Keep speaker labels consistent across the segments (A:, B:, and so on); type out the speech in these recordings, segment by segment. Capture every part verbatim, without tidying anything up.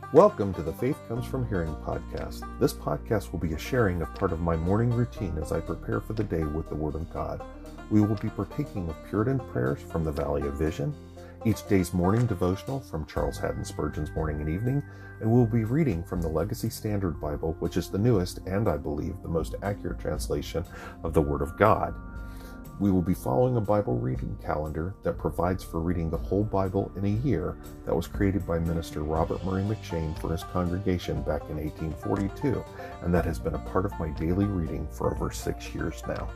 A: Welcome to the Faith Comes From Hearing podcast. This podcast will be a sharing of part of my morning routine as I prepare for the day with the Word of God. We will be partaking of Puritan prayers from the Valley of Vision, each day's morning devotional from Charles Haddon Spurgeon's Morning and Evening, and we'll be reading from the Legacy Standard Bible, which is the newest and, I believe, the most accurate translation of the Word of God. We will be following a Bible reading calendar that provides for reading the whole Bible in a year that was created by Minister Robert Murray McCheyne for his congregation back in eighteen forty-two, and that has been a part of my daily reading for over six years now.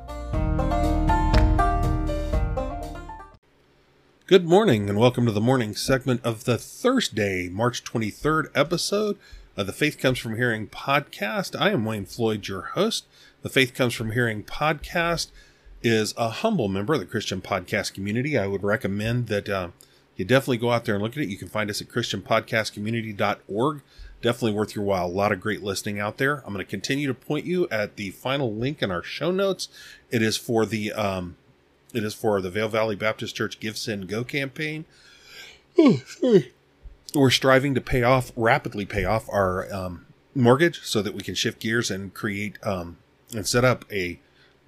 B: Good morning, and welcome to the morning segment of the Thursday, March twenty-third episode of the Faith Comes From Hearing podcast. I am Wayne Floyd, your host. The Faith Comes From Hearing podcast is a humble member of the Christian podcast community. I would recommend that uh, you definitely go out there and look at it. You can find us at christian podcast community dot org. Definitely worth your while. A lot of great listening out there. I'm going to continue to point you at the final link in our show notes. It is for the um, it is for the Vail Valley Baptist Church Give, Send, Go campaign. Oh, sorry. We're striving to pay off, rapidly pay off our um, mortgage so that we can shift gears and create um, and set up a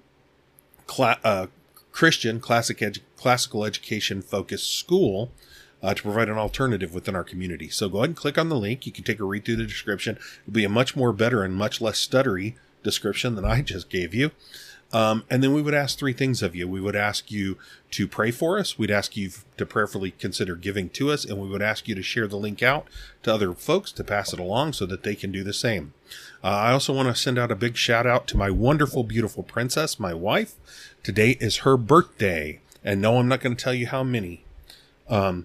B: Cla- uh, Christian classic edu- classical education focused school uh, to provide an alternative within our community. So go ahead and click on the link. You can take a read through the description. It'll be a much more better and much less stuttery description than I just gave you. Um, and then we would ask three things of you. We would ask you to pray for us. We'd ask you to prayerfully consider giving to us. And we would ask you to share the link out to other folks to pass it along so that they can do the same. Uh, I also want to send out a big shout out to my wonderful, beautiful princess, my wife. Today is her birthday. And no, I'm not going to tell you how many. Um,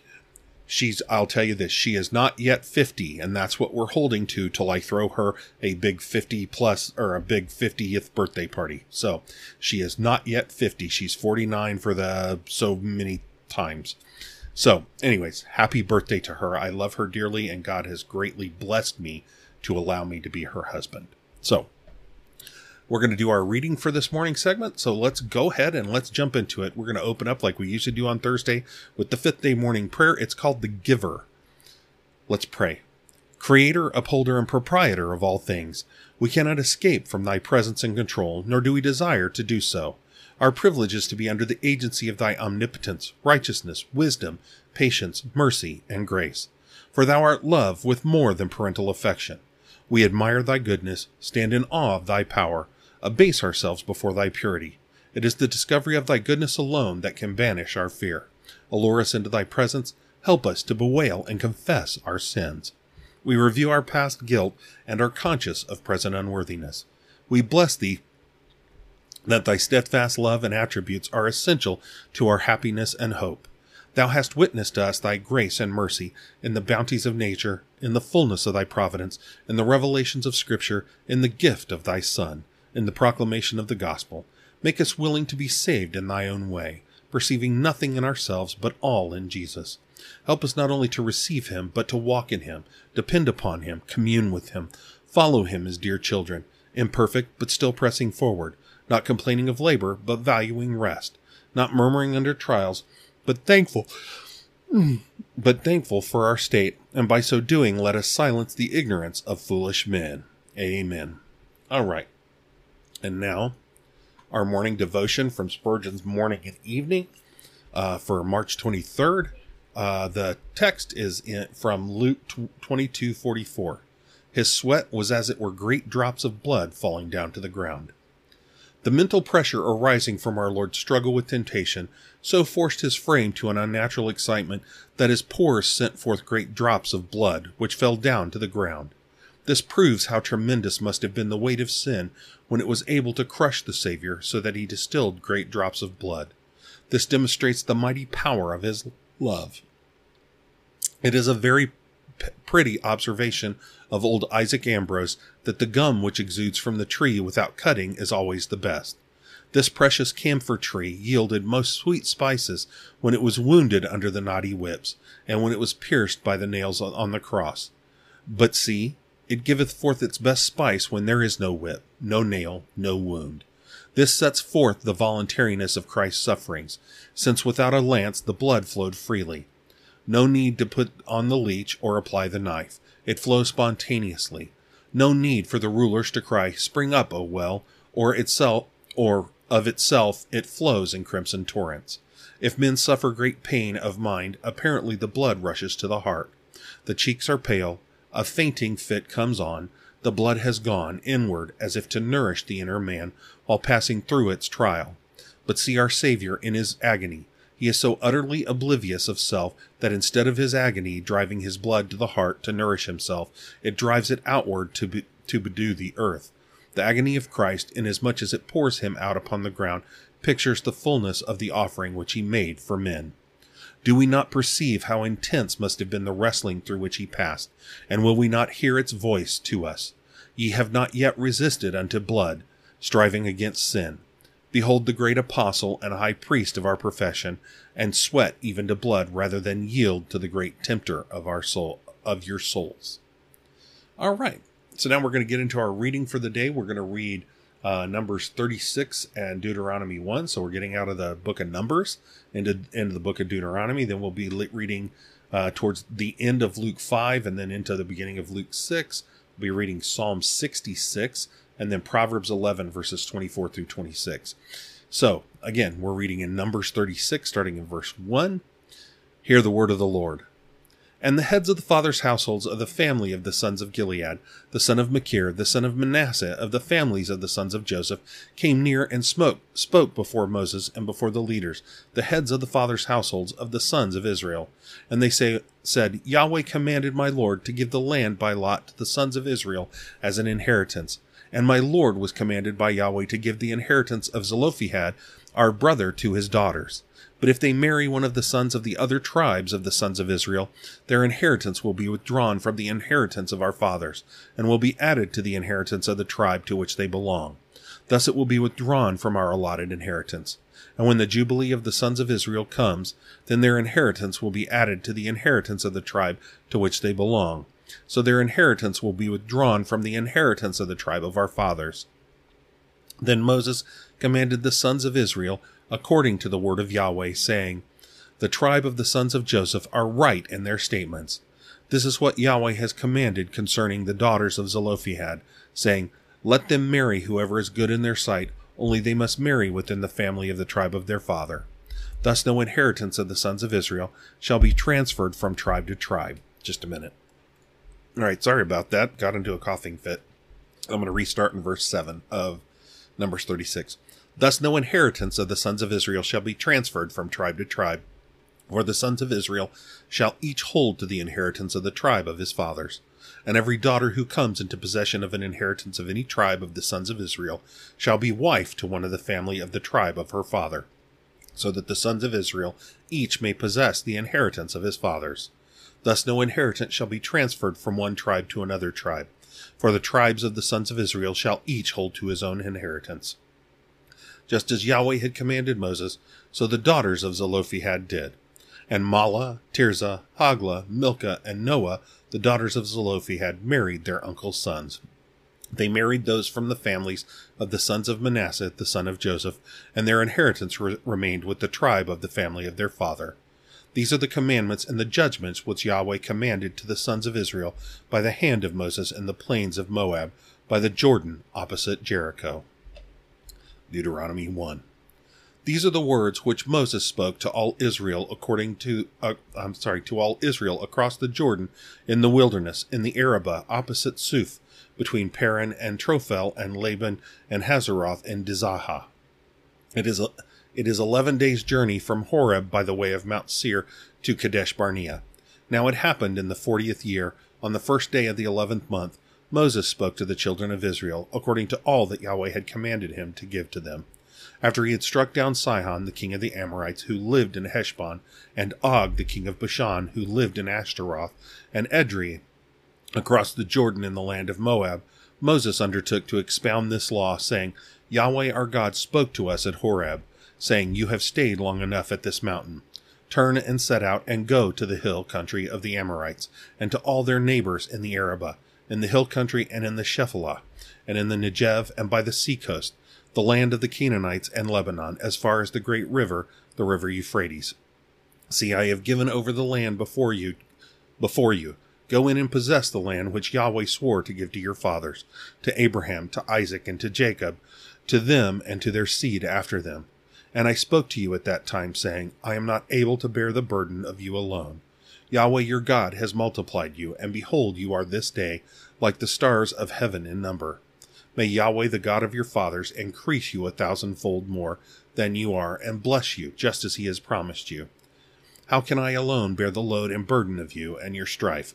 B: She's, I'll tell you this, she is not yet fifty, and that's what we're holding to till I throw her a big fifty plus, or a big fiftieth birthday party. So, she is not yet fifty. She's forty-nine for the so many times. So, anyways, happy birthday to her. I love her dearly, and God has greatly blessed me to allow me to be her husband. So, we're going to do our reading for this morning segment, so let's go ahead and let's jump into it. We're going to open up like we usually do on Thursday with the fifth day morning prayer. It's called the Giver. Let's pray. Creator, upholder, and proprietor of all things, we cannot escape from thy presence and control, nor do we desire to do so. Our privilege is to be under the agency of thy omnipotence, righteousness, wisdom, patience, mercy, and grace. For thou art love with more than parental affection. We admire thy goodness, stand in awe of thy power, abase ourselves before thy purity. It is the discovery of thy goodness alone that can banish our fear. Allure us into thy presence, help us to bewail and confess our sins. We review our past guilt and are conscious of present unworthiness. We bless thee that thy steadfast love and attributes are essential to our happiness and hope. Thou hast witnessed to us thy grace and mercy in the bounties of nature, in the fullness of thy providence, in the revelations of Scripture, in the gift of thy Son, in the proclamation of the gospel. Make us willing to be saved in thy own way, perceiving nothing in ourselves but all in Jesus. Help us not only to receive him, but to walk in him, depend upon him, commune with him, follow him as dear children, imperfect but still pressing forward, not complaining of labor, but valuing rest, not murmuring under trials, but thankful, but thankful for our state, and by so doing let us silence the ignorance of foolish men. Amen. All right. And now, our morning devotion from Spurgeon's Morning and Evening uh, for March twenty-third. Uh, the text is in, from Luke twenty-two forty-four. His sweat was as it were great drops of blood falling down to the ground. The mental pressure arising from our Lord's struggle with temptation so forced his frame to an unnatural excitement that his pores sent forth great drops of blood, which fell down to the ground. This proves how tremendous must have been the weight of sin when it was able to crush the Savior so that he distilled great drops of blood. This demonstrates the mighty power of his love. It is a very p- pretty observation of old Isaac Ambrose that the gum which exudes from the tree without cutting is always the best. This precious camphor tree yielded most sweet spices when it was wounded under the knotty whips, and when it was pierced by the nails on the cross. But see, it giveth forth its best spice when there is no whip, no nail, no wound. This sets forth the voluntariness of Christ's sufferings, since without a lance the blood flowed freely. No need to put on the leech or apply the knife. It flows spontaneously. No need for the rulers to cry, "Spring up, O well," or itself, or of itself it flows in crimson torrents. If men suffer great pain of mind, apparently the blood rushes to the heart. The cheeks are pale, a fainting fit comes on, the blood has gone inward as if to nourish the inner man while passing through its trial. But see our Savior in his agony. He is so utterly oblivious of self that instead of his agony driving his blood to the heart to nourish himself, it drives it outward to be, to bedew the earth. The agony of Christ, inasmuch as it pours him out upon the ground, pictures the fullness of the offering which he made for men. Do we not perceive how intense must have been the wrestling through which he passed, and will we not hear its voice to us? Ye have not yet resisted unto blood, striving against sin. Behold the great apostle and high priest of our profession, and sweat even to blood rather than yield to the great tempter of our soul, of your souls. All right. So now we're going to get into our reading for the day. We're going to read uh, Numbers thirty-six and Deuteronomy one. So we're getting out of the book of Numbers into, into the book of Deuteronomy. Then we'll be reading uh, towards the end of Luke five and then into the beginning of Luke six. We'll be reading Psalm sixty-six and then Proverbs eleven, verses twenty-four through twenty-six. So again, we're reading in Numbers thirty-six, starting in verse one. Hear the word of the Lord. And the heads of the fathers' households of the family of the sons of Gilead, the son of Machir, the son of Manasseh, of the families of the sons of Joseph, came near and smoke, spoke before Moses and before the leaders, the heads of the fathers' households of the sons of Israel. And they say, said, Yahweh commanded my Lord to give the land by lot to the sons of Israel as an inheritance. And my Lord was commanded by Yahweh to give the inheritance of Zelophehad, our brother, to his daughters. But if they marry one of the sons of the other tribes of the sons of Israel, their inheritance will be withdrawn from the inheritance of our fathers, and will be added to the inheritance of the tribe to which they belong. Thus it will be withdrawn from our allotted inheritance. And when the Jubilee of the sons of Israel comes, then their inheritance will be added to the inheritance of the tribe to which they belong. So their inheritance will be withdrawn from the inheritance of the tribe of our fathers. Then Moses commanded the sons of Israel, according to the word of Yahweh, saying, The tribe of the sons of Joseph are right in their statements. This is what Yahweh has commanded concerning the daughters of Zelophehad, saying, Let them marry whoever is good in their sight, only they must marry within the family of the tribe of their father. Thus no inheritance of the sons of Israel shall be transferred from tribe to tribe. Just a minute. All right, sorry about that. Got into a coughing fit. I'm going to restart in verse seven of Numbers thirty-six. Thus no inheritance of the sons of Israel shall be transferred from tribe to tribe, for the sons of Israel shall each hold to the inheritance of the tribe of his fathers. And every daughter who comes into possession of an inheritance of any tribe of the sons of Israel shall be wife to one of the family of the tribe of her father, so that the sons of Israel each may possess the inheritance of his fathers. Thus no inheritance shall be transferred from one tribe to another tribe, for the tribes of the sons of Israel shall each hold to his own inheritance. Just as Yahweh had commanded Moses, so the daughters of Zelophehad did. And Mahlah, Tirzah, Hoglah, Milcah, and Noah, the daughters of Zelophehad, married their uncle's sons. They married those from the families of the sons of Manasseh, the son of Joseph, and their inheritance re- remained with the tribe of the family of their father. These are the commandments and the judgments which Yahweh commanded to the sons of Israel by the hand of Moses in the plains of Moab, by the Jordan opposite Jericho. Deuteronomy one. These are the words which Moses spoke to all Israel according to, uh, I'm sorry, to all Israel across the Jordan in the wilderness, in the Arabah opposite Suph, between Paran and Trophel and Laban and Hazeroth and Dizahah. It is a, it is eleven days' journey from Horeb by the way of Mount Seir to Kadesh Barnea. Now it happened in the fortieth year, on the first day of the eleventh month, Moses spoke to the children of Israel, according to all that Yahweh had commanded him to give to them. After he had struck down Sihon, the king of the Amorites, who lived in Heshbon, and Og, the king of Bashan, who lived in Ashtaroth, and Edrei, across the Jordan in the land of Moab, Moses undertook to expound this law, saying, Yahweh our God spoke to us at Horeb, saying, You have stayed long enough at this mountain. Turn and set out and go to the hill country of the Amorites, and to all their neighbors in the Arabah, in the hill country and in the Shephelah, and in the Negev and by the seacoast, the land of the Canaanites and Lebanon, as far as the great river, the river Euphrates. See, I have given over the land before you, before you. Go in and possess the land which Yahweh swore to give to your fathers, to Abraham, to Isaac, and to Jacob, to them and to their seed after them. And I spoke to you at that time, saying, I am not able to bear the burden of you alone. Yahweh your God has multiplied you, and behold, you are this day like the stars of heaven in number. May Yahweh the God of your fathers increase you a thousandfold more than you are, and bless you, just as he has promised you. How can I alone bear the load and burden of you and your strife?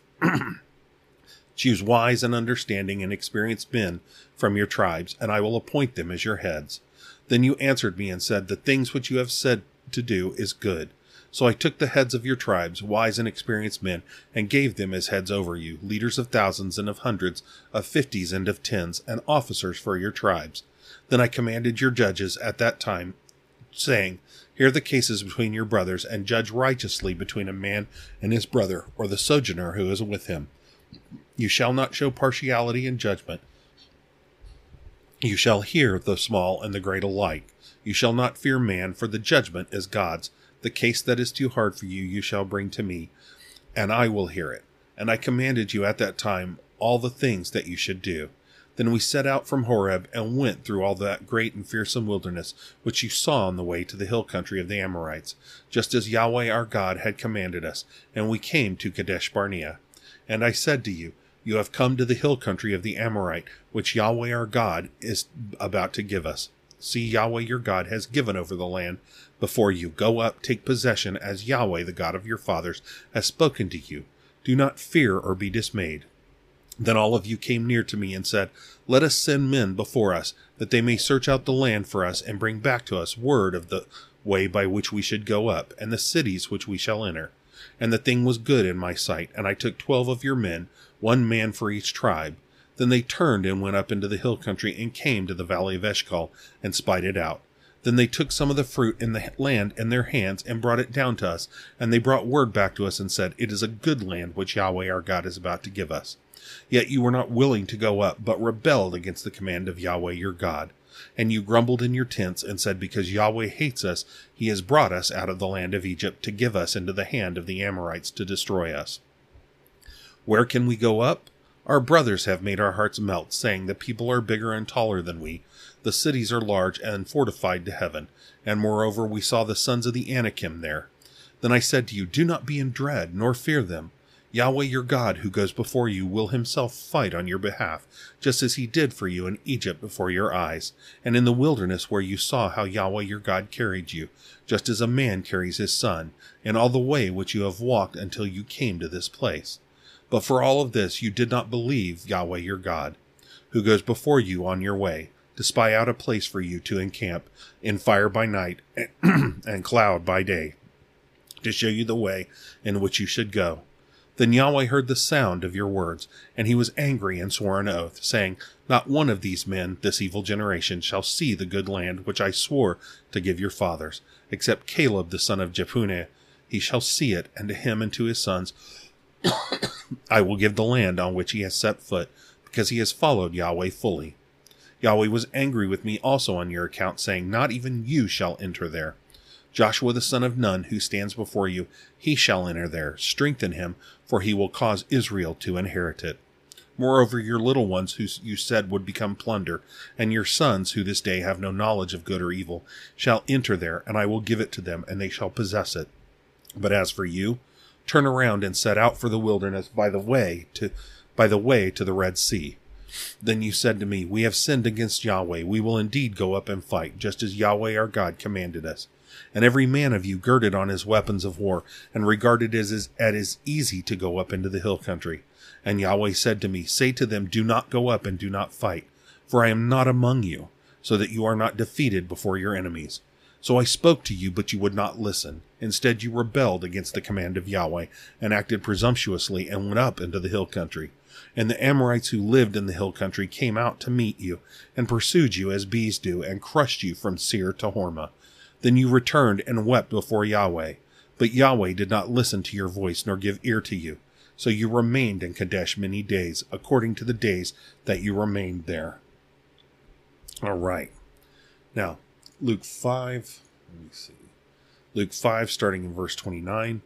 B: Choose wise and understanding and experienced men from your tribes, and I will appoint them as your heads. Then you answered me and said, The things which you have said to do is good. So I took the heads of your tribes, wise and experienced men, and gave them as heads over you, leaders of thousands and of hundreds, of fifties and of tens, and officers for your tribes. Then I commanded your judges at that time, saying, Hear the cases between your brothers, and judge righteously between a man and his brother, or the sojourner who is with him. You shall not show partiality in judgment. You shall hear the small and the great alike. You shall not fear man, for the judgment is God's. The case that is too hard for you, you shall bring to me, and I will hear it. And I commanded you at that time all the things that you should do. Then we set out from Horeb and went through all that great and fearsome wilderness which you saw on the way to the hill country of the Amorites, just as Yahweh our God had commanded us, and we came to Kadesh Barnea. And I said to you, You have come to the hill country of the Amorite, which Yahweh our God is about to give us. See, Yahweh your God has given over the land before you. Go up, take possession, as Yahweh the God of your fathers has spoken to you. Do not fear or be dismayed. Then all of you came near to me and said, Let us send men before us, that they may search out the land for us, and bring back to us word of the way by which we should go up, and the cities which we shall enter. And the thing was good in my sight, and I took twelve of your men, one man for each tribe. Then they turned and went up into the hill country, and came to the valley of Eshcol, and spied it out. Then they took some of the fruit in the land in their hands, and brought it down to us, and they brought word back to us, and said, It is a good land which Yahweh our God is about to give us. Yet you were not willing to go up, but rebelled against the command of Yahweh your God. And you grumbled in your tents, and said, Because Yahweh hates us, he has brought us out of the land of Egypt, to give us into the hand of the Amorites to destroy us. Where can we go up? Our brothers have made our hearts melt, saying, The people are bigger and taller than we. The cities are large and fortified to heaven. And moreover, we saw the sons of the Anakim there. Then I said to you, Do not be in dread, nor fear them. Yahweh your God, who goes before you, will himself fight on your behalf, just as he did for you in Egypt before your eyes, and in the wilderness where you saw how Yahweh your God carried you, just as a man carries his son, in all the way which you have walked until you came to this place. But for all of this you did not believe Yahweh your God, who goes before you on your way, to spy out a place for you to encamp, in fire by night and cloud by day, to show you the way in which you should go. Then Yahweh heard the sound of your words, and he was angry and swore an oath, saying, Not one of these men, this evil generation, shall see the good land which I swore to give your fathers, except Caleb the son of Jephunneh. He shall see it, and to him and to his sons I will give the land on which he has set foot, because he has followed Yahweh fully. Yahweh was angry with me also on your account, saying, Not even you shall enter there. Joshua the son of Nun, who stands before you, he shall enter there. Strengthen him, for he will cause Israel to inherit it. Moreover, your little ones, who you said would become plunder, and your sons, who this day have no knowledge of good or evil, shall enter there, and I will give it to them, and they shall possess it. But as for you, turn around and set out for the wilderness by the way to by the way to the Red Sea. Then you said to me, We have sinned against Yahweh. We will indeed go up and fight, just as Yahweh our God commanded us. And every man of you girded on his weapons of war, and regarded it as, as, as easy to go up into the hill country. And Yahweh said to me, Say to them, Do not go up and do not fight, for I am not among you, so that you are not defeated before your enemies. So I spoke to you, but you would not listen. Instead you rebelled against the command of Yahweh, and acted presumptuously, and went up into the hill country. And the Amorites who lived in the hill country came out to meet you, and pursued you as bees do, and crushed you from Seir to Hormah. Then you returned and wept before Yahweh. But Yahweh did not listen to your voice, nor give ear to you. So you remained in Kadesh many days, according to the days that you remained there. All right. Now, Luke five, let me see. Luke five, starting in verse twenty-nine.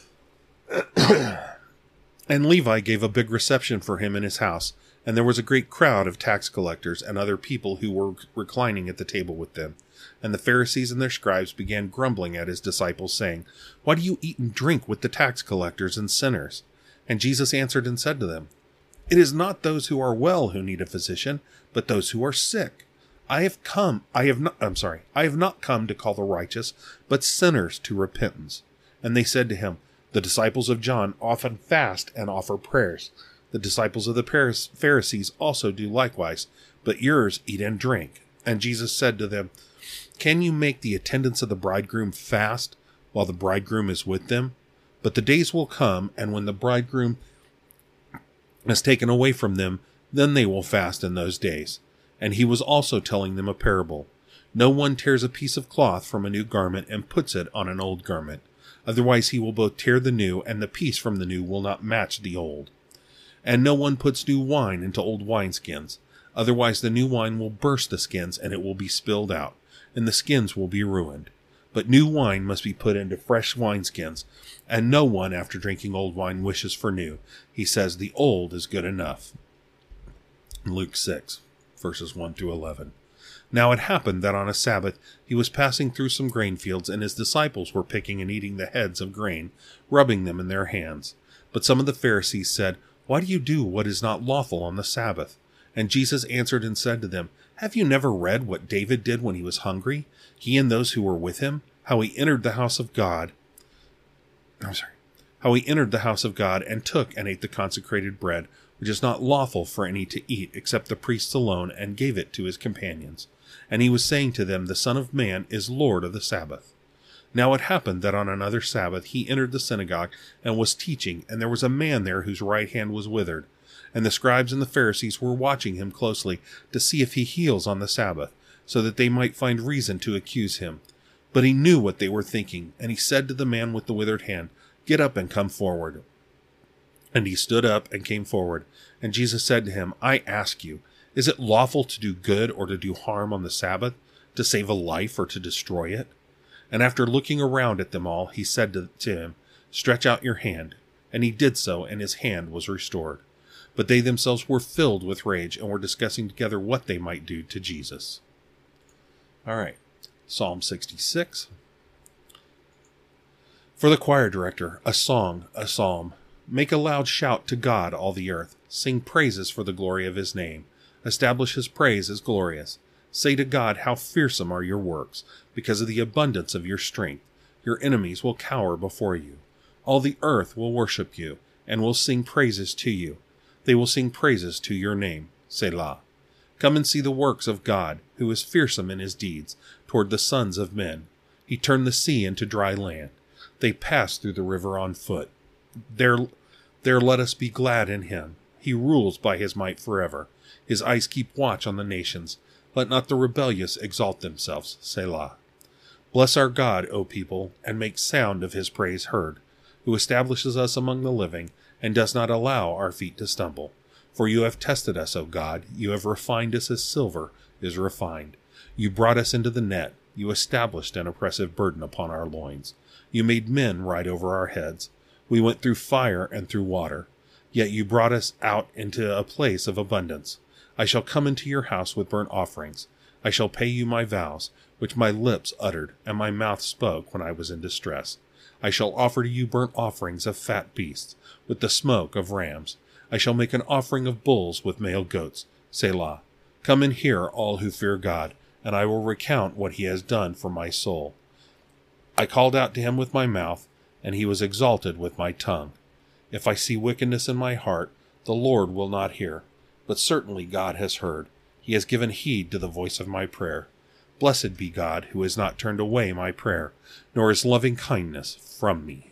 B: And Levi gave a big reception for him in his house, and there was a great crowd of tax collectors and other people who were reclining at the table with them. And the Pharisees and their scribes began grumbling at his disciples, saying, Why do you eat and drink with the tax collectors and sinners? And Jesus answered and said to them, It is not those who are well who need a physician, but those who are sick. I have come, I have not, I'm sorry, I have not come to call the righteous, but sinners to repentance. And they said to him, The disciples of John often fast and offer prayers. The disciples of the Pharisees also do likewise, but yours eat and drink. And Jesus said to them, Can you make the attendants of the bridegroom fast while the bridegroom is with them? But the days will come, and when the bridegroom is taken away from them, then they will fast in those days. And he was also telling them a parable. No one tears a piece of cloth from a new garment and puts it on an old garment. Otherwise he will both tear the new, and the piece from the new will not match the old. And no one puts new wine into old wineskins. Otherwise the new wine will burst the skins, and it will be spilled out, and the skins will be ruined. But new wine must be put into fresh wineskins, and no one, after drinking old wine, wishes for new. He says the old is good enough. Luke six, verses one through eleven. Now it happened that on a Sabbath he was passing through some grain fields, and his disciples were picking and eating the heads of grain, rubbing them in their hands. But some of the Pharisees said, Why do you do what is not lawful on the Sabbath? And Jesus answered and said to them, Have you never read what David did when he was hungry, he and those who were with him, how he entered the house of God? I'm sorry. How he entered the house of God and took and ate the consecrated bread, which is not lawful for any to eat except the priests alone, and gave it to his companions. And he was saying to them, The Son of Man is Lord of the Sabbath. Now it happened that on another Sabbath he entered the synagogue and was teaching, and there was a man there whose right hand was withered. And the scribes and the Pharisees were watching him closely to see if he heals on the Sabbath, so that they might find reason to accuse him. But he knew what they were thinking, and he said to the man with the withered hand, Get up and come forward. And he stood up and came forward. And Jesus said to him, I ask you, is it lawful to do good or to do harm on the Sabbath, to save a life or to destroy it? And after looking around at them all, he said to, to him, Stretch out your hand. And he did so, and his hand was restored. But they themselves were filled with rage and were discussing together what they might do to Jesus. All right, Psalm sixty-six. For the choir director, a song, a psalm. Make a loud shout to God, all the earth. Sing praises for the glory of his name. Establish his praise as glorious. Say to God, how fearsome are your works, because of the abundance of your strength. Your enemies will cower before you. All the earth will worship you, and will sing praises to you. They will sing praises to your name, Selah. Come and see the works of God, who is fearsome in his deeds, toward the sons of men. He turned the sea into dry land. They passed through the river on foot. There, there let us be glad in him. He rules by his might forever. His eyes keep watch on the nations. Let not the rebellious exalt themselves, Selah. Bless our God, O people, and make sound of his praise heard, who establishes us among the living, and does not allow our feet to stumble. For you have tested us, O God. You have refined us as silver is refined. You brought us into the net. You established an oppressive burden upon our loins. You made men ride over our heads. We went through fire and through water. Yet you brought us out into a place of abundance. I shall come into your house with burnt offerings. I shall pay you my vows, which my lips uttered, and my mouth spoke when I was in distress. I shall offer to you burnt offerings of fat beasts, with the smoke of rams. I shall make an offering of bulls with male goats. Selah. Come and hear, all who fear God, and I will recount what he has done for my soul. I called out to him with my mouth, and he was exalted with my tongue. If I see wickedness in my heart, the Lord will not hear. But certainly God has heard. He has given heed to the voice of my prayer. Blessed be God, who has not turned away my prayer, nor his loving kindness from me.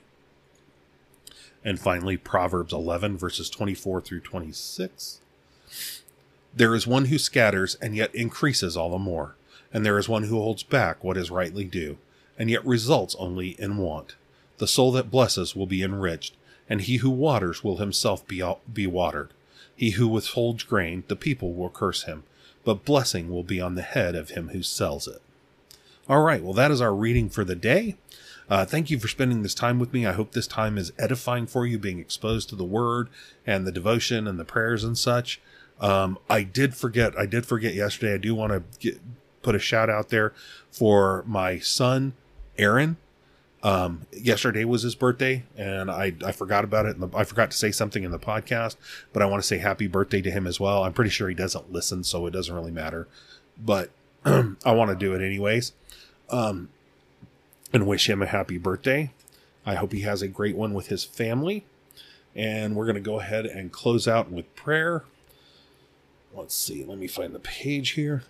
B: And finally, Proverbs eleven, verses twenty-four through twenty-six. There is one who scatters and yet increases all the more, and there is one who holds back what is rightly due, and yet results only in want. The soul that blesses will be enriched, and he who waters will himself be, be watered. He who withholds grain, the people will curse him, but blessing will be on the head of him who sells it. All right, well, that is our reading for the day. Uh, thank you for spending this time with me. I hope this time is edifying for you, being exposed to the word and the devotion and the prayers and such. Um, I did forget, I did forget yesterday. I do want to get, put a shout out there for my son, Aaron. Um, yesterday was his birthday, and I, I forgot about it. And I forgot to say something in the podcast, but I want to say happy birthday to him as well. I'm pretty sure he doesn't listen, so it doesn't really matter, but I want to do it anyways. Um, and wish him a happy birthday. I hope he has a great one with his family. And we're going to go ahead and close out with prayer. Let's see. Let me find the page here.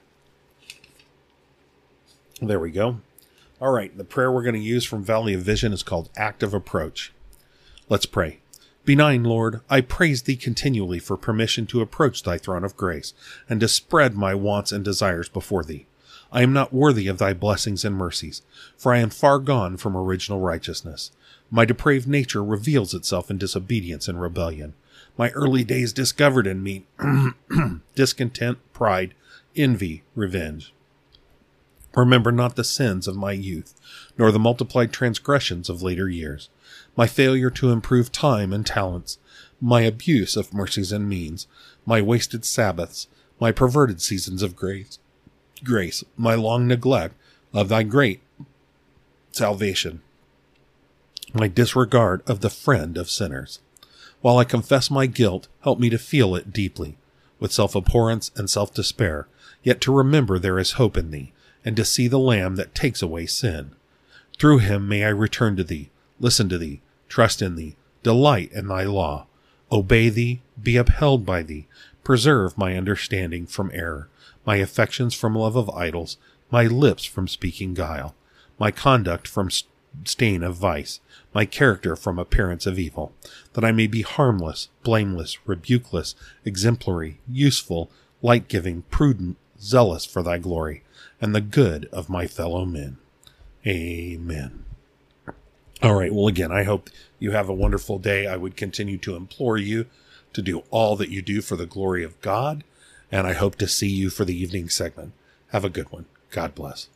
B: There we go. All right. The prayer we're going to use from Valley of Vision is called Active Approach. Let's pray. Benign Lord, I praise thee continually for permission to approach thy throne of grace and to spread my wants and desires before thee. I am not worthy of thy blessings and mercies, for I am far gone from original righteousness. My depraved nature reveals itself in disobedience and rebellion. My early days discovered in me discontent, pride, envy, revenge. Remember not the sins of my youth, nor the multiplied transgressions of later years. My failure to improve time and talents, my abuse of mercies and means, my wasted Sabbaths, my perverted seasons of grace, grace, my long neglect of thy great salvation, my disregard of the friend of sinners. While I confess my guilt, help me to feel it deeply, with self-abhorrence and self-despair, yet to remember there is hope in thee, and to see the Lamb that takes away sin. Through him may I return to thee, listen to thee, trust in thee, delight in thy law, obey thee, be upheld by thee, preserve my understanding from error, my affections from love of idols, my lips from speaking guile, my conduct from stain of vice, my character from appearance of evil, that I may be harmless, blameless, rebukeless, exemplary, useful, light-giving, prudent, zealous for thy glory, and the good of my fellow men. Amen. All right, well, again, I hope you have a wonderful day. I would continue to implore you to do all that you do for the glory of God, and I hope to see you for the evening segment. Have a good one. God bless.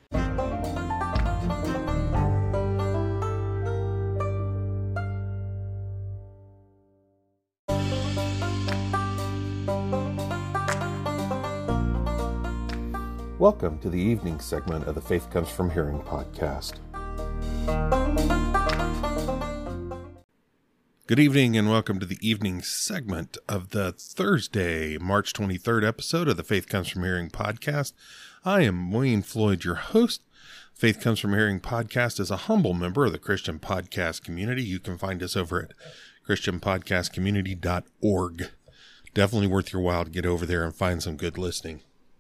A: Welcome to the evening segment of the Faith Comes From Hearing podcast.
B: Good evening and welcome to the evening segment of the Thursday, March twenty-third episode of the Faith Comes From Hearing podcast. I am Wayne Floyd, your host. Faith Comes From Hearing podcast is a humble member of the Christian podcast community. You can find us over at christian podcast community dot org. Definitely worth your while to get over there and find some good listening.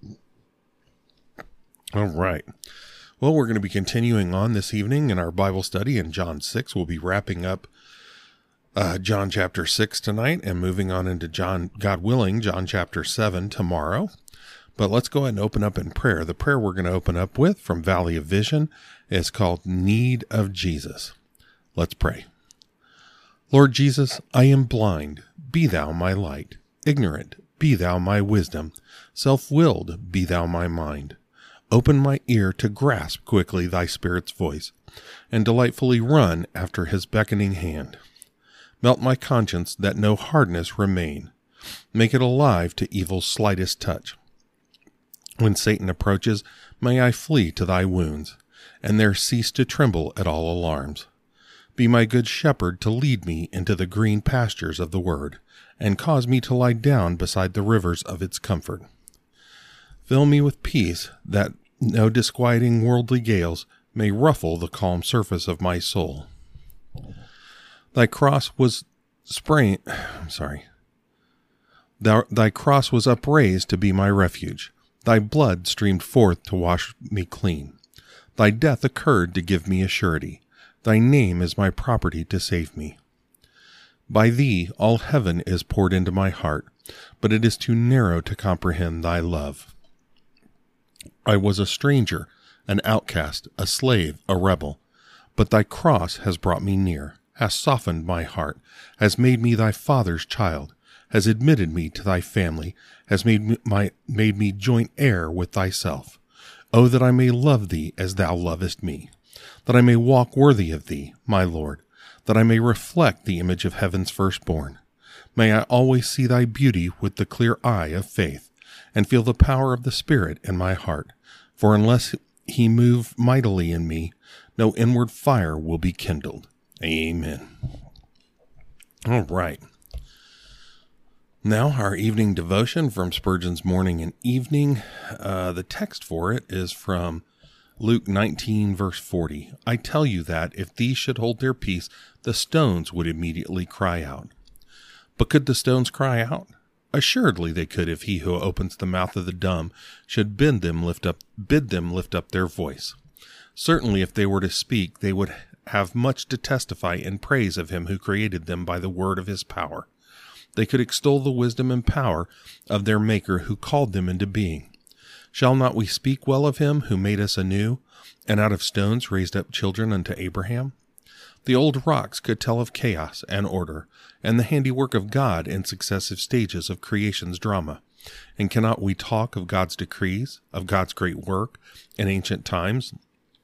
B: All right. Well, we're going to be continuing on this evening in our Bible study in John six. We'll be wrapping up uh, John chapter six tonight and moving on into John, God willing, John chapter seven tomorrow. But let's go ahead and open up in prayer. The prayer we're going to open up with from Valley of Vision is called Need of Jesus. Let's pray. Lord Jesus, I am blind. Be thou my light. Ignorant. Be thou my wisdom. Self-willed. Be thou my mind. Open my ear to grasp quickly thy Spirit's voice, and delightfully run after his beckoning hand. Melt my conscience that no hardness remain. Make it alive to evil's slightest touch. When Satan approaches, may I flee to thy wounds, and there cease to tremble at all alarms. Be my good shepherd to lead me into the green pastures of the word, and cause me to lie down beside the rivers of its comfort. Fill me with peace that no disquieting worldly gales may ruffle the calm surface of my soul. Thy cross was sprain, I'm sorry. Thou, thy cross was upraised to be my refuge. Thy blood streamed forth to wash me clean. Thy death occurred to give me a surety. Thy name is my property to save me. By thee all heaven is poured into my heart, but it is too narrow to comprehend thy love. I was a stranger, an outcast, a slave, a rebel, but thy cross has brought me near, has softened my heart, has made me thy father's child, has admitted me to thy family, has made me, my, made me joint heir with thyself. Oh, that I may love thee as thou lovest me. that I may walk worthy of thee, my Lord, that I may reflect the image of heaven's firstborn. May I always see thy beauty with the clear eye of faith, and feel the power of the Spirit in my heart. For unless he move mightily in me, no inward fire will be kindled. Amen. All right. Now, our evening devotion from Spurgeon's Morning and Evening. Uh, the text for it is from Luke nineteen, verse forty. I tell you that if these should hold their peace, the stones would immediately cry out. But could the stones cry out? Assuredly they could if he who opens the mouth of the dumb should bid them lift up, bid them lift up their voice. Certainly if they were to speak, they would have much to testify in praise of him who created them by the word of his power. They could extol the wisdom and power of their Maker who called them into being. Shall not we speak well of him who made us anew, and out of stones raised up children unto Abraham? The old rocks could tell of chaos and order, and the handiwork of God in successive stages of creation's drama. And cannot we talk of God's decrees, of God's great work in ancient times,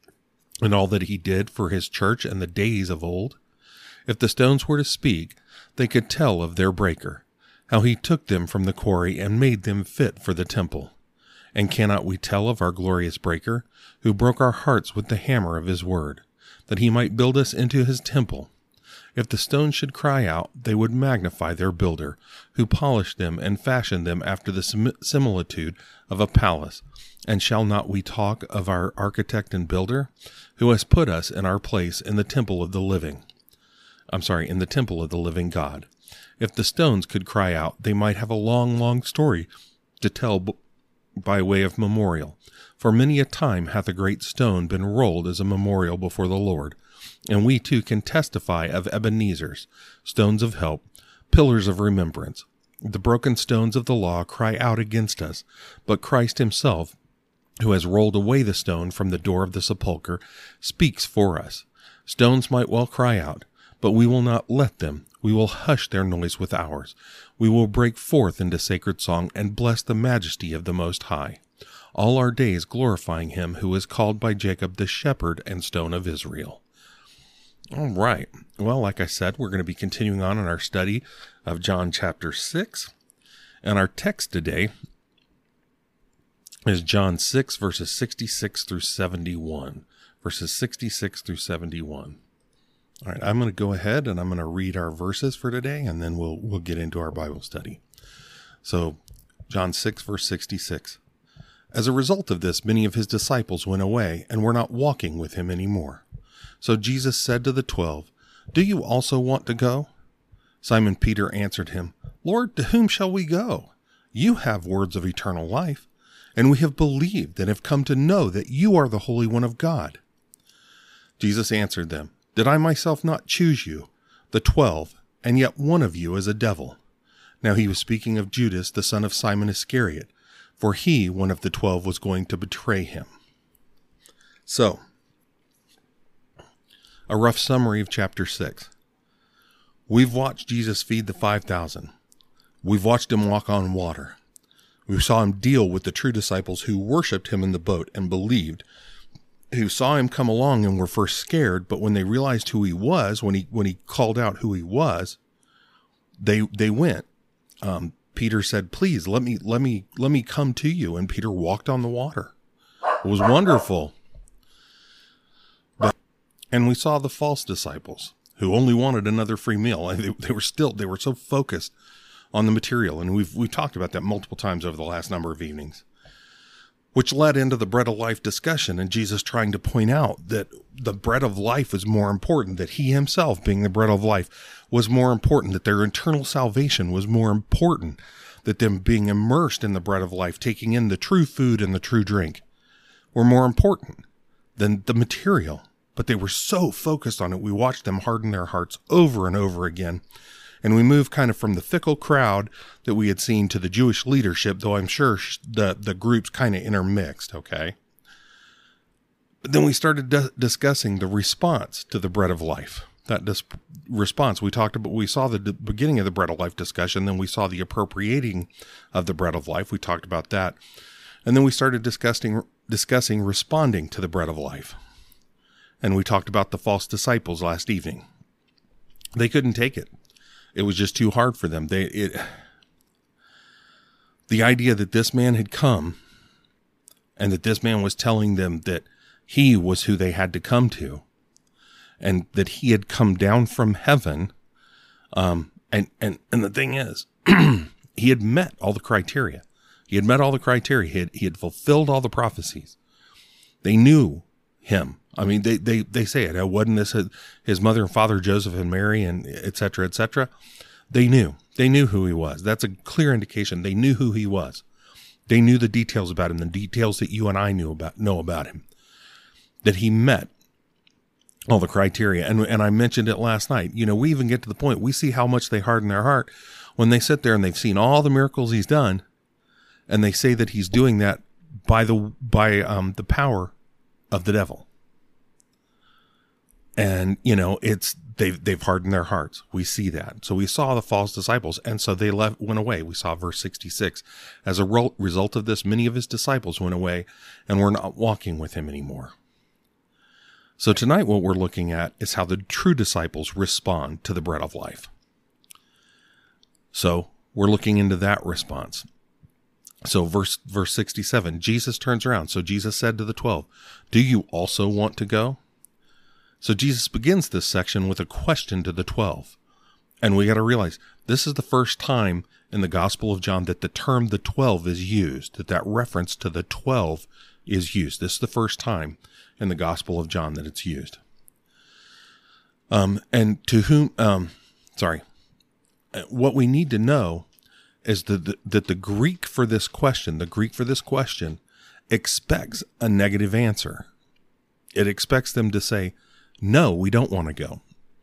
B: and all that he did for his church in the days of old? If the stones were to speak, they could tell of their breaker, how he took them from the quarry and made them fit for the temple. And cannot we tell of our glorious breaker, who broke our hearts with the hammer of his word, that he might build us into his temple? If the stones should cry out, they would magnify their builder, who polished them and fashioned them after the sim- similitude of a palace. And shall not we talk of our architect and builder, who has put us in our place in the temple of the living? I'm sorry, in the temple of the living God. If the stones could cry out, they might have a long, long story to tell b- by way of memorial. For many a time hath a great stone been rolled as a memorial before the Lord, and we too can testify of Ebenezer's, stones of help, pillars of remembrance. The broken stones of the law cry out against us, but Christ himself, who has rolled away the stone from the door of the sepulchre, speaks for us. Stones might well cry out, but we will not let them. We will hush their noise with ours. We will break forth into sacred song and bless the majesty of the Most High, all our days glorifying him who is called by Jacob the shepherd and stone of Israel. All right. Well, like I said, we're going to be continuing on in our study of John chapter six. And our text today is John six, verses sixty-six through seventy-one. Verses sixty-six through seventy-one. All right, I'm going to go ahead and I'm going to read our verses for today, and then we'll we'll get into our Bible study. So, John six, verse sixty-six. As a result of this, many of his disciples went away and were not walking with him anymore. So Jesus said to the twelve, Do you also want to go? Simon Peter answered him, Lord, to whom shall we go? You have words of eternal life, and we have believed and have come to know that you are the Holy One of God. Jesus answered them, Did I myself not choose you, the twelve, and yet one of you is a devil? Now he was speaking of Judas, the son of Simon Iscariot, for he, one of the twelve, was going to betray him. So, a rough summary of chapter six. We've watched Jesus feed the five thousand. We've watched him walk on water. We saw him deal with the true disciples who worshipped him in the boat and believed, who saw him come along and were first scared, but when they realized who he was, when he when he called out who he was, they they went. Um, Peter said, "Please let me let me let me come to you," and Peter walked on the water. It was wonderful. But, and we saw the false disciples who only wanted another free meal. They, they were still they were so focused on the material, and we've we've talked about that multiple times over the last number of evenings, which led into the bread of life discussion, and Jesus trying to point out that the bread of life was more important, that he himself, being the bread of life, was more important, that their eternal salvation was more important, that them being immersed in the bread of life, taking in the true food and the true drink, were more important than the material. But they were so focused on it, we watched them harden their hearts over and over again. And we moved kind of from the fickle crowd that we had seen to the Jewish leadership, though I'm sure the, the groups kind of intermixed, okay? But then we started di- discussing the response to the bread of life. That dis- response, we talked about, we saw the d- beginning of the bread of life discussion, then we saw the appropriating of the bread of life. We talked about that. And then we started discussing, discussing responding to the bread of life. And we talked about the false disciples last evening. They couldn't take it. It was just too hard for them. They, it, the idea that this man had come and that this man was telling them that he was who they had to come to and that he had come down from heaven. Um, and, and, and the thing is, he had met all the criteria. He had met all the criteria. He had, he had fulfilled all the prophecies. They knew him. I mean, they, they, they say it. Wasn't this his mother and father, Joseph and Mary, and et cetera, et cetera? They knew. They knew who he was. That's a clear indication. They knew who he was. They knew the details about him, the details that you and I knew about, know about him. That he met all the criteria. And, and I mentioned it last night. You know, we even get to the point, we see how much they harden their heart when they sit there and they've seen all the miracles he's done, and they say that he's doing that by the, by, um, the power of the devil. And, you know, it's, they've, they've hardened their hearts. We see that. So we saw the false disciples, and so they left, went away. We saw verse sixty-six. As a ro- result of this, many of his disciples went away and were not walking with him anymore. So tonight what we're looking at is how the true disciples respond to the bread of life. So we're looking into that response. So verse, verse sixty-seven, Jesus turns around. So Jesus said to the twelve, "Do you also want to go?" So Jesus begins this section with a question to the twelve. And we got to realize this is the first time in the Gospel of John that the term the twelve is used, that that reference to the twelve is used. This is the first time in the Gospel of John that it's used. Um, and to whom, um, sorry, what we need to know is that the, that the Greek for this question, the Greek for this question expects a negative answer. It expects them to say, no, we don't want to go.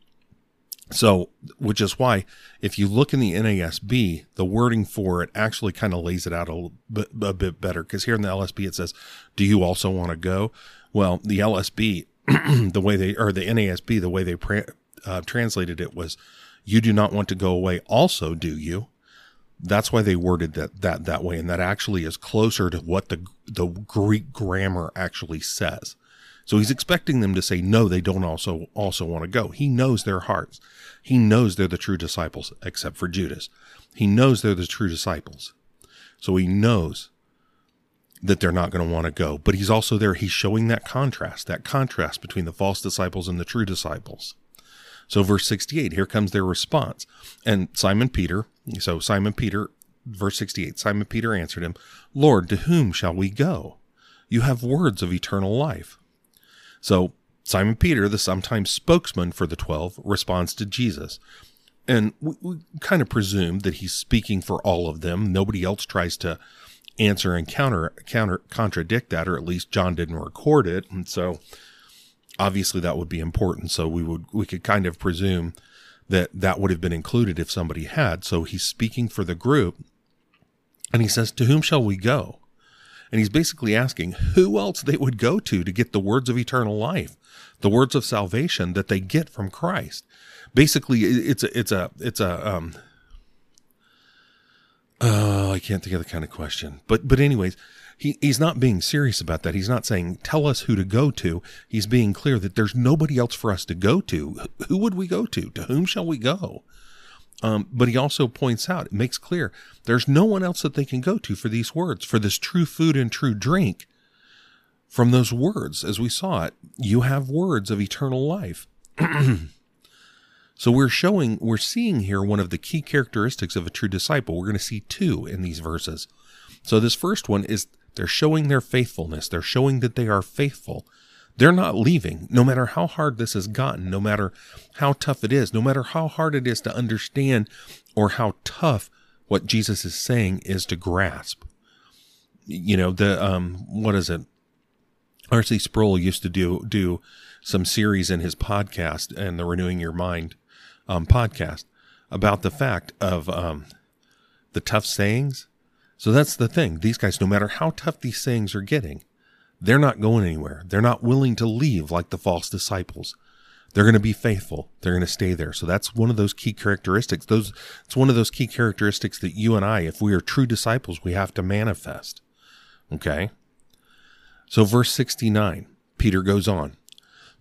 B: So, which is why, if you look in the N A S B, the wording for it actually kind of lays it out a, little bit, a bit better. Because here in the L S B, it says, "Do you also want to go?" Well, the L S B, the way they, or the N A S B, the way they pra- uh, translated it was, "You do not want to go away also, do you?" That's why they worded that, that, that way. And that actually is closer to what the, the Greek grammar actually says. So he's expecting them to say, no, they don't also, also want to go. He knows their hearts. He knows they're the true disciples, except for Judas. He knows they're the true disciples. So he knows that they're not going to want to go. But he's also there. He's showing that contrast, that contrast between the false disciples and the true disciples. So verse sixty-eight, here comes their response. And Simon Peter, so Simon Peter, verse sixty-eight, Simon Peter answered him, "Lord, to whom shall we go? You have words of eternal life." So Simon Peter, the sometimes spokesman for the twelve, responds to Jesus. And we, we kind of presume that he's speaking for all of them. Nobody else tries to answer and counter, counter, contradict that, or at least John didn't record it. And so obviously that would be important. So we would, we could kind of presume that that would have been included if somebody had. So he's speaking for the group, and he says, "To whom shall we go?" And he's basically asking who else they would go to to get the words of eternal life, the words of salvation that they get from Christ. Basically, it's a, it's a, it's a, um, oh, I can't think of the kind of question, but, but anyways, he, he's not being serious about that. He's not saying, tell us who to go to. He's being clear that there's nobody else for us to go to. Who would we go to? To whom shall we go? Um, but he also points out, it makes clear, there's no one else that they can go to for these words, for this true food and true drink. From those words, as we saw it, you have words of eternal life. So we're showing, we're seeing here one of the key characteristics of a true disciple. We're going to see two in these verses. So this first one is they're showing their faithfulness. They're showing that they are faithful. They're not leaving, no matter how hard this has gotten, no matter how tough it is, no matter how hard it is to understand, or how tough what Jesus is saying is to grasp. You know, the, um, what is it? R C Sproul used to do, do some series in his podcast, and the Renewing Your Mind, um, podcast, about the fact of, um, the tough sayings. So that's the thing. These guys, no matter how tough these sayings are getting, they're not going anywhere. They're not willing to leave like the false disciples. They're going to be faithful. They're going to stay there. So that's one of those key characteristics. Those, it's one of those key characteristics that you and I, if we are true disciples, we have to manifest. Okay? So verse sixty-nine, Peter goes on.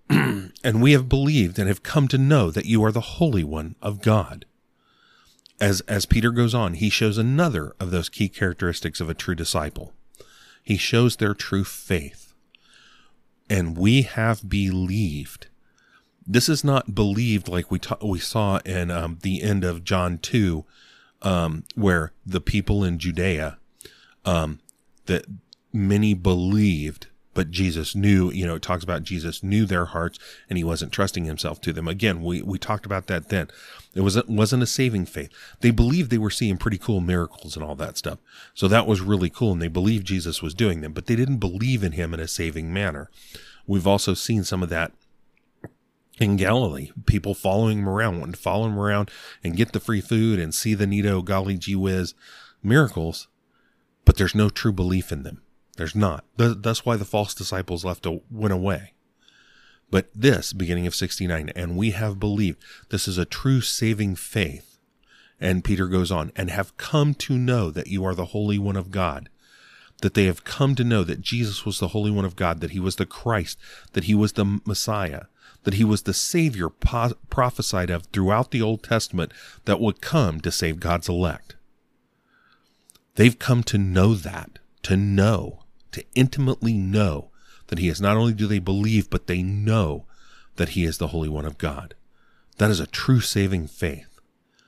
B: And we have believed and have come to know that you are the Holy One of God. As, as Peter goes on, he shows another of those key characteristics of a true disciple. He shows their true faith. And we have believed. This is not believed like we ta- we saw in um, the end of John two, um, where the people in Judea, um, that many believed, but Jesus knew, you know, it talks about Jesus knew their hearts and he wasn't trusting himself to them. Again, we, we talked about that then. It wasn't, wasn't a saving faith. They believed they were seeing pretty cool miracles and all that stuff. So that was really cool. And they believed Jesus was doing them, but they didn't believe in him in a saving manner. We've also seen some of that in Galilee, people following him around, wanting to follow him around and get the free food and see the neato, golly gee whiz miracles, but there's no true belief in them. There's not. That's why the false disciples left went away. But this, beginning of sixty-nine, and we have believed, this is a true saving faith. And Peter goes on, and have come to know that you are the Holy One of God. That they have come to know that Jesus was the Holy One of God, that he was the Christ, that he was the Messiah, that he was the Savior po- prophesied of throughout the Old Testament that would come to save God's elect. They've come to know that, to know, to intimately know that he is, not only do they believe, but they know that he is the Holy One of God. That is a true saving faith.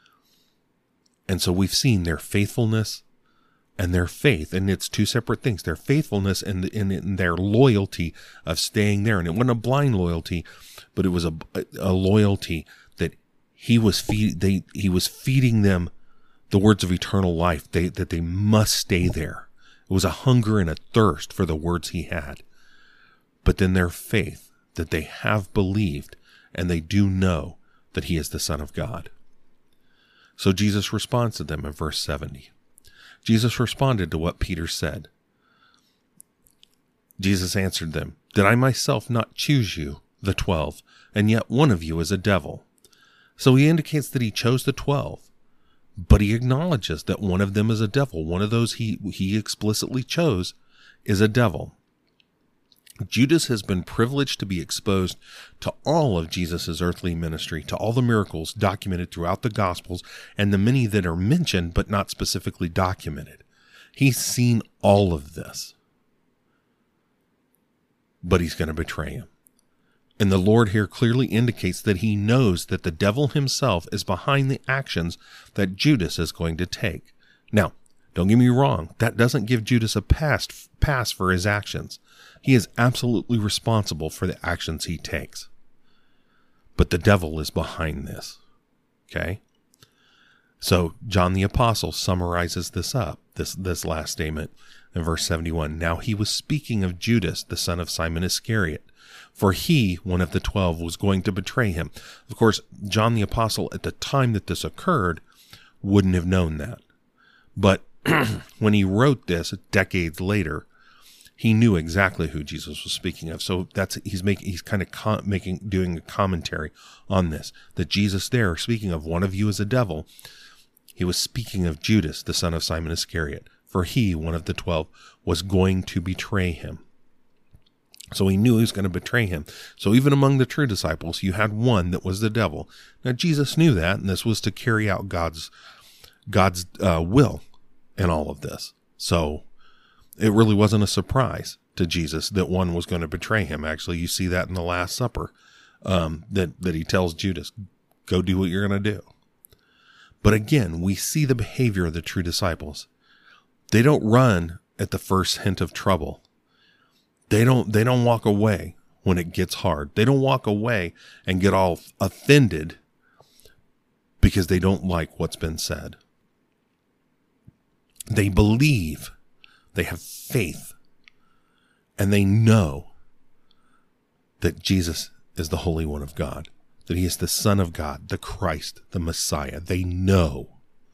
B: And so we've seen their faithfulness and their faith, and it's two separate things, their faithfulness and, and, and their loyalty of staying there. And it wasn't a blind loyalty, but it was a, a loyalty that he was feed, they, he was feeding them the words of eternal life, they, that they must stay there. It was a hunger and a thirst for the words he had. But then their faith that they have believed and they do know that he is the Son of God. So Jesus responds to them in verse seventy. Jesus responded to what Peter said. Jesus answered them, "Did I myself not choose you, the twelve, and yet one of you is a devil?" So he indicates that he chose the twelve. But he acknowledges that one of them is a devil. One of those he, he explicitly chose is a devil. Judas has been privileged to be exposed to all of Jesus' earthly ministry, to all the miracles documented throughout the Gospels, and the many that are mentioned but not specifically documented. He's seen all of this. But he's going to betray him. And the Lord here clearly indicates that he knows that the devil himself is behind the actions that Judas is going to take. Now, don't get me wrong, that doesn't give Judas a pass, pass for his actions. He is absolutely responsible for the actions he takes. But the devil is behind this. Okay? So John the Apostle summarizes this up, this, this last statement in verse seventy-one. Now he was speaking of Judas, the son of Simon Iscariot. For he, one of the twelve, was going to betray him. Of course, John the Apostle, at the time that this occurred, wouldn't have known that. But when he wrote this decades later, he knew exactly who Jesus was speaking of. So that's he's making he's kind of com- making doing a commentary on this. That Jesus there, speaking of one of you as a devil, he was speaking of Judas, the son of Simon Iscariot. For he, one of the twelve, was going to betray him. So he knew he was going to betray him. So even among the true disciples, you had one that was the devil. Now Jesus knew that, and this was to carry out God's God's uh, will in all of this. So it really wasn't a surprise to Jesus that one was going to betray him. Actually, you see that in the Last Supper, um, that, that he tells Judas, go do what you're going to do. But again, we see the behavior of the true disciples. They don't run at the first hint of trouble. They don't, they don't walk away when it gets hard. They don't walk away and get all offended because they don't like what's been said. They believe, they have faith, and they know that Jesus is the Holy One of God, that he is the Son of God, the Christ, the Messiah. They know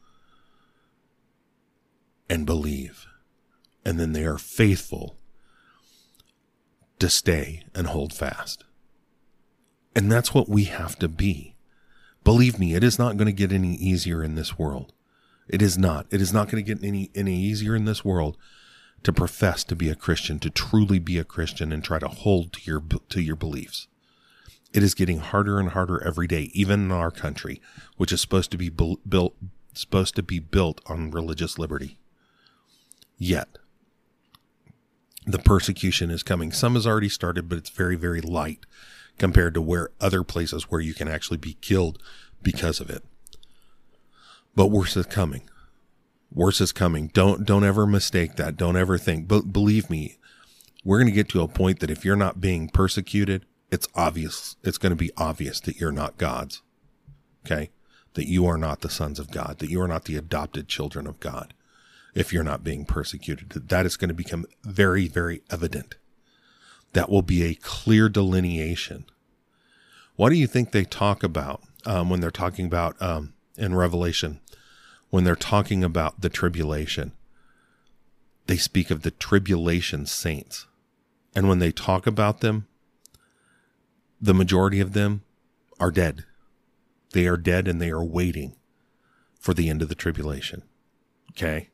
B: and believe, and then they are faithful to stay and hold fast. And that's what we have to be. Believe me, it is not going to get any easier in this world. It is not. It is not going to get any, any easier in this world to profess to be a Christian, to truly be a Christian and try to hold to your, to your beliefs. It is getting harder and harder every day, even in our country, which is supposed to be bu- built, supposed to be built on religious liberty. Yet, the persecution is coming. Some has already started, but it's very, very light compared to where other places where you can actually be killed because of it. But worse is coming. Worse is coming. Don't, don't ever mistake that. Don't ever think, but believe me, we're going to get to a point that if you're not being persecuted, it's obvious. It's going to be obvious that you're not God's. Okay. That you are not the sons of God, that you are not the adopted children of God. If you're not being persecuted, that is going to become very, very evident. That will be a clear delineation. What do you think they talk about um, when they're talking about um, in Revelation, when they're talking about the tribulation? They speak of the tribulation saints. And when they talk about them, the majority of them are dead. They are dead and they are waiting for the end of the tribulation. Okay?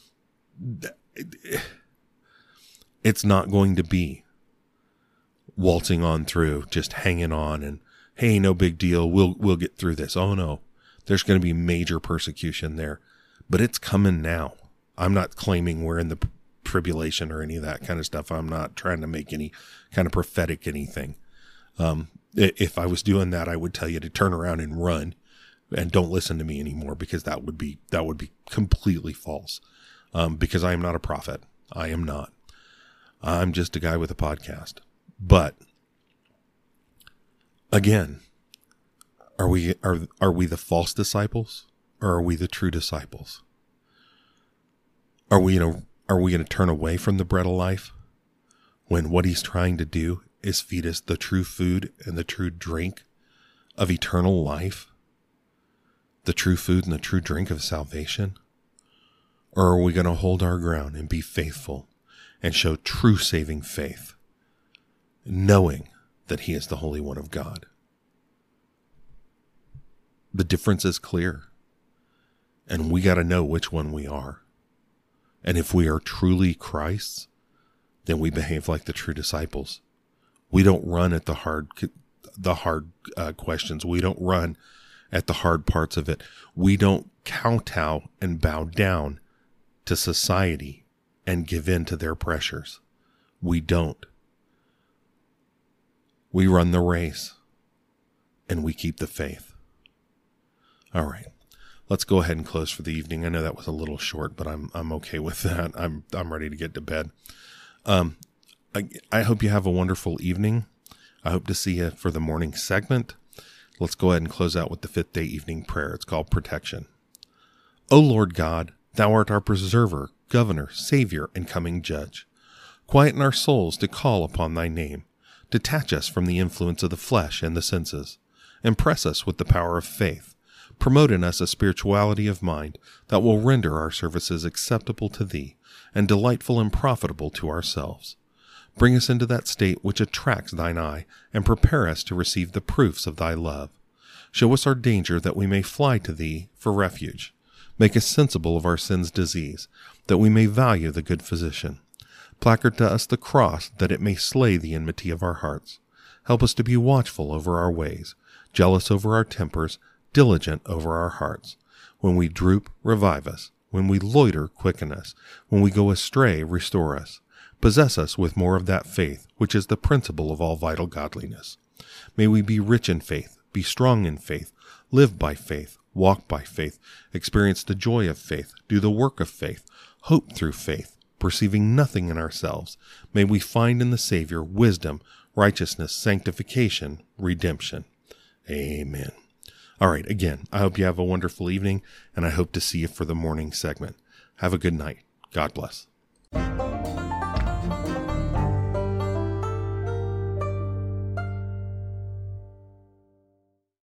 B: It's not going to be waltzing on through, just hanging on and, hey, no big deal. We'll, we'll get through this. Oh no, there's going to be major persecution there, but it's coming now. I'm not claiming we're in the tribulation or any of that kind of stuff. I'm not trying to make any kind of prophetic anything. Um, if I was doing that, I would tell you to turn around and run and don't listen to me anymore, because that would be, that would be completely false. Um, because I am not a prophet. I am not. I'm just a guy with a podcast. But again, are we, are, are we the false disciples, or are we the true disciples? Are we, you know, are we going to turn away from the bread of life when what he's trying to do is feed us the true food and the true drink of eternal life? The true food and the true drink of salvation? Or are we going to hold our ground and be faithful and show true saving faith, knowing that he is the Holy One of God? The difference is clear, and we got to know which one we are. And if we are truly Christ's, then we behave like the true disciples. We don't run at the hard, the hard uh, questions. We don't run at the hard parts of it. We don't kowtow and bow down to society and give in to their pressures. We don't. We run the race and we keep the faith. All right. Let's go ahead and close for the evening. I know that was a little short, but I'm I'm okay with that. I'm I'm ready to get to bed. Um, I, I hope you have a wonderful evening. I hope to see you for the morning segment. Let's go ahead and close out with the fifth day evening prayer. It's called Protection. O Lord God, thou art our preserver, governor, savior, and coming judge. Quieten our souls to call upon thy name. Detach us from the influence of the flesh and the senses. Impress us with the power of faith. Promote in us a spirituality of mind that will render our services acceptable to thee and delightful and profitable to ourselves. Bring us into that state which attracts thine eye and prepare us to receive the proofs of thy love. Show us our danger that we may fly to thee for refuge. Make us sensible of our sin's disease, that we may value the good physician. Placard to us the cross, that it may slay the enmity of our hearts. Help us to be watchful over our ways, jealous over our tempers, diligent over our hearts. When we droop, revive us. When we loiter, quicken us. When we go astray, restore us. Possess us with more of that faith, which is the principle of all vital godliness. May we be rich in faith, be strong in faith, live by faith, walk by faith, experience the joy of faith, do the work of faith, hope through faith, perceiving nothing in ourselves. May we find in the Savior wisdom, righteousness, sanctification, redemption. Amen. All right, again, I hope you have a wonderful evening, and I hope to see you for the morning segment. Have a good night. God bless.